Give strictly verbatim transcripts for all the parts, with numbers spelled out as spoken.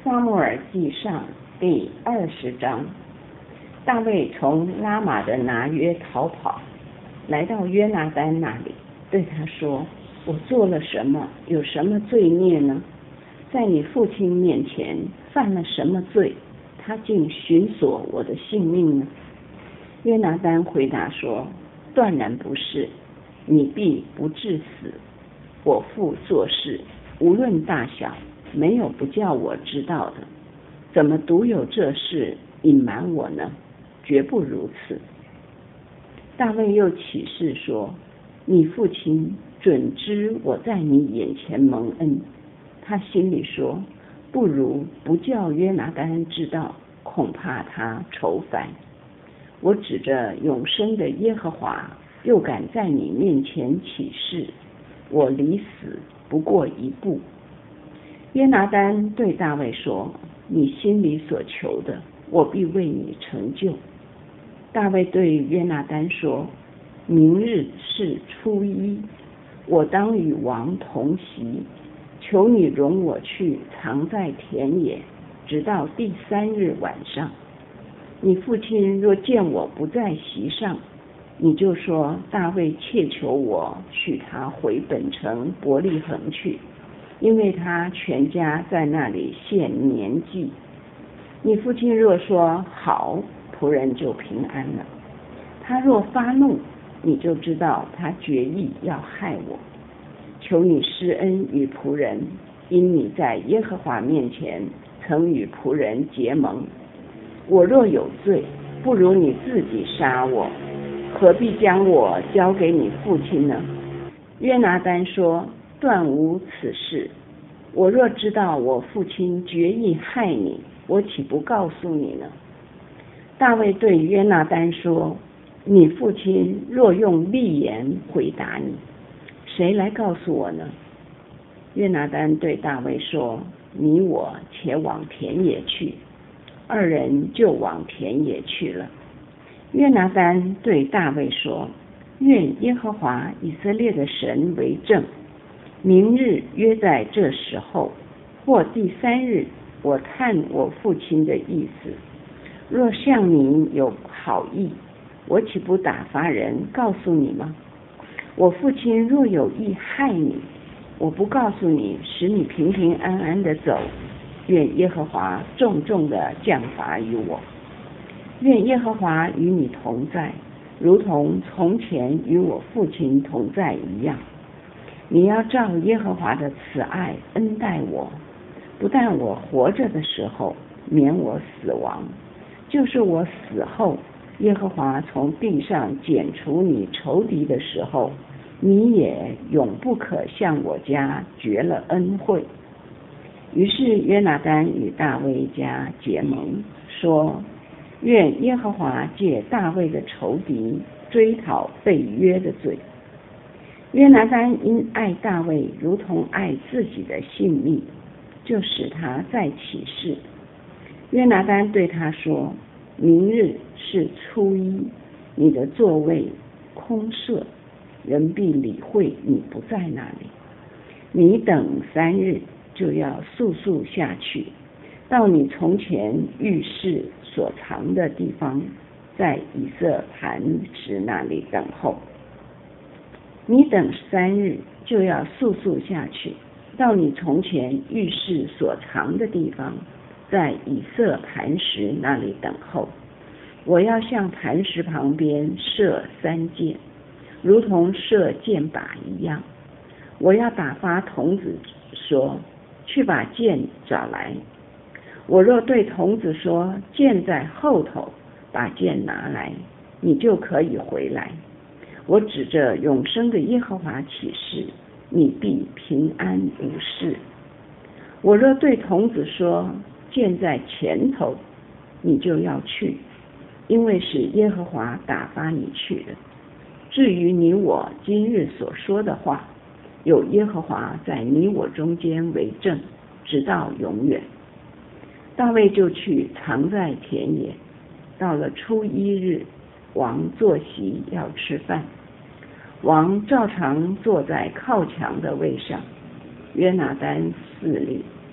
撒母耳记上第二十章，大卫从拉玛的拿约逃跑，来到约拿单那里，对他说：我做了什么？有什么罪孽呢？在你父亲面前犯了什么罪？他竟寻索我的性命呢？约拿单回答说：断然不是，你必不致死。我父做事无论大小，没有不叫我知道的，怎么独有这事隐瞒我呢？绝不如此。大卫又起誓说：你父亲准知我在你眼前蒙恩。他心里说：不如不叫约拿单知道，恐怕他愁烦。我指着永生的耶和华，又敢在你面前起誓，我离死不过一步。约拿单对大卫说：你心里所求的，我必为你成就。大卫对约拿单说：明日是初一，我当与王同席，求你容我去藏在田野，直到第三日晚上。你父亲若见我不在席上，你就说大卫切求我许他回本城伯利恒去，因为他全家在那里献年祭。你父亲若说好，仆人就平安了。他若发怒，你就知道他决意要害我。求你施恩于仆人，因你在耶和华面前曾与仆人结盟。我若有罪，不如你自己杀我，何必将我交给你父亲呢？约拿单说：断无此事。我若知道我父亲决意害你，我岂不告诉你呢？大卫对约拿单说：你父亲若用利言回答你，谁来告诉我呢？约拿单对大卫说：你我且往田野去。二人就往田野去了。约拿单对大卫说：愿耶和华以色列的神为证，明日约在这时候，或第三日，我探我父亲的意思。若向你有好意，我岂不打发人告诉你吗？我父亲若有意害你，我不告诉你，使你平平安安的走。愿耶和华重重的降罚于我。愿耶和华与你同在，如同从前与我父亲同在一样。你要照耶和华的慈爱恩待我，不但我活着的时候免我死亡，就是我死后，耶和华从地上剪除你仇敌的时候，你也永不可向我家绝了恩惠。于是约拿单与大卫家结盟，说：愿耶和华借大卫的仇敌追讨被约的罪。约拿单因爱大卫如同爱自己的性命，就使他再起誓。约拿单对他说：明日是初一，你的座位空设，人必理会你不在那里。你等三日，就要速速下去，到你从前浴室所藏的地方，在以色磐石那里等候。你等三日，就要速速下去，到你从前浴室所藏的地方，在以色磐石那里等候。我要向磐石旁边射三箭，如同射箭靶一样。我要打发童子说：去把箭找来。我若对童子说：箭在后头，把箭拿来，你就可以回来。我指着永生的耶和华起誓，你必平安无事。我若对童子说：箭在前头，你就要去，因为是耶和华打发你去的。至于你我今日所说的话，有耶和华在你我中间为证，直到永远。大卫就去藏在田野。到了初一日，王坐席要吃饭，王照常坐在靠墙的位上。约拿单侍立，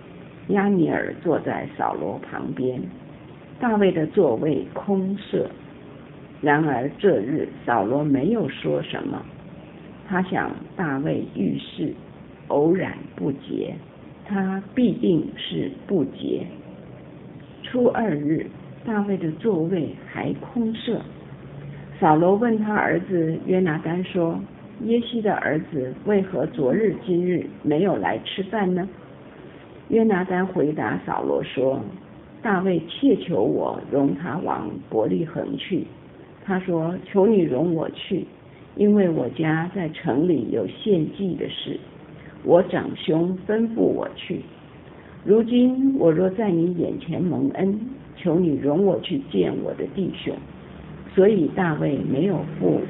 亚米尔坐在扫罗旁边，大卫的座位空设。然而这日扫罗没有说什么，他想大卫遇事偶然不洁，他必定是不洁。初二日，大卫的座位还空设。扫罗问他儿子约拿单说：耶西的儿子为何昨日今日没有来吃饭呢？约拿单回答扫罗说：大卫切求我容他往伯利恒去，他说：求你容我去，因为我家在城里有献祭的事，我长兄吩咐我去。如今我若在你眼前蒙恩，求你容我去见我的弟兄。所以大卫没有赴，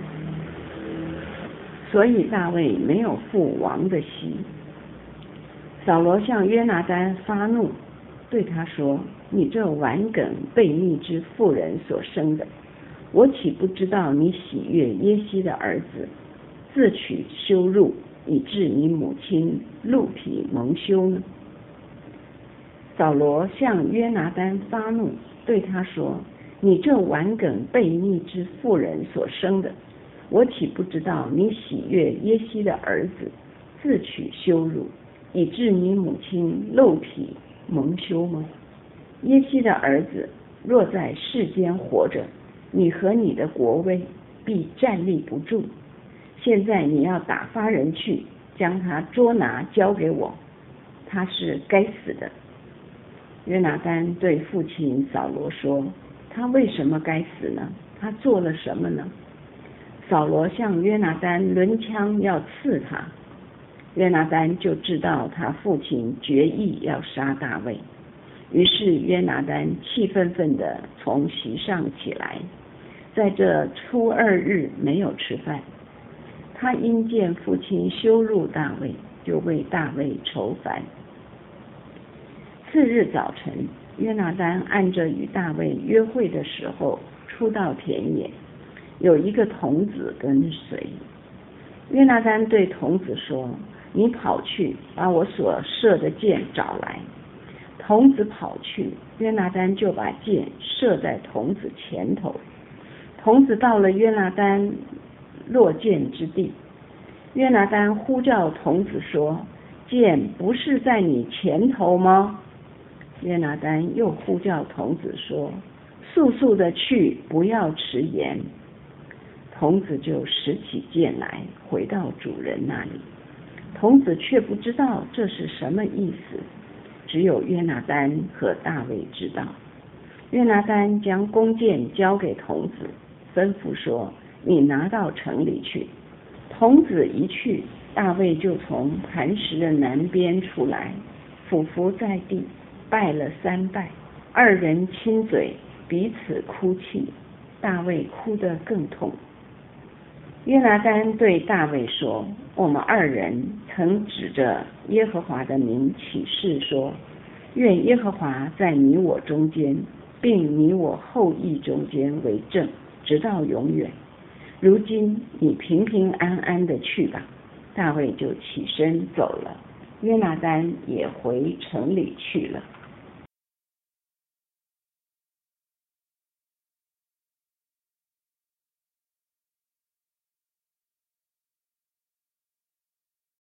所以大卫没有赴王的席。扫罗向约拿单发怒，对他说：你这顽梗悖逆之妇人所生的，我岂不知道你喜悦耶西的儿子，自取羞辱，以致你母亲露体蒙羞呢？扫罗向约拿单发怒，对他说：你这顽梗悖逆之妇人所生的，我岂不知道你喜悦耶西的儿子，自取羞辱，以致你母亲露体蒙羞吗？耶西的儿子若在世间活着，你和你的国位必站立不住。现在你要打发人去，将他捉拿交给我，他是该死的。约拿单对父亲扫罗说：他为什么该死呢？他做了什么呢？扫罗向约拿单抡枪要刺他，约拿单就知道他父亲决意要杀大卫，于是约拿单气愤愤地从席上起来，在这初二日没有吃饭。他因见父亲羞辱大卫，就为大卫愁烦。次日早晨，约拿单按着与大卫约会的时候，出到田野，有一个童子跟随。约拿单对童子说：你跑去把我所射的箭找来。童子跑去，约拿单就把箭射在童子前头。童子到了约拿单落箭之地，约拿单呼叫童子说：箭不是在你前头吗？约拿单又呼叫童子说：速速的去，不要迟延。童子就拾起箭来，回到主人那里。童子却不知道这是什么意思，只有约拿单和大卫知道。约拿单将弓箭交给童子，吩咐说：你拿到城里去。童子一去，大卫就从磐石的南边出来，俯伏在地，拜了三拜，二人亲嘴，彼此哭泣，大卫哭得更痛。约拿单对大卫说：我们二人曾指着耶和华的名起誓说，愿耶和华在你我中间，并你我后裔中间为证，直到永远。如今你平平安安的去吧。大卫就起身走了，约拿单也回城里去了。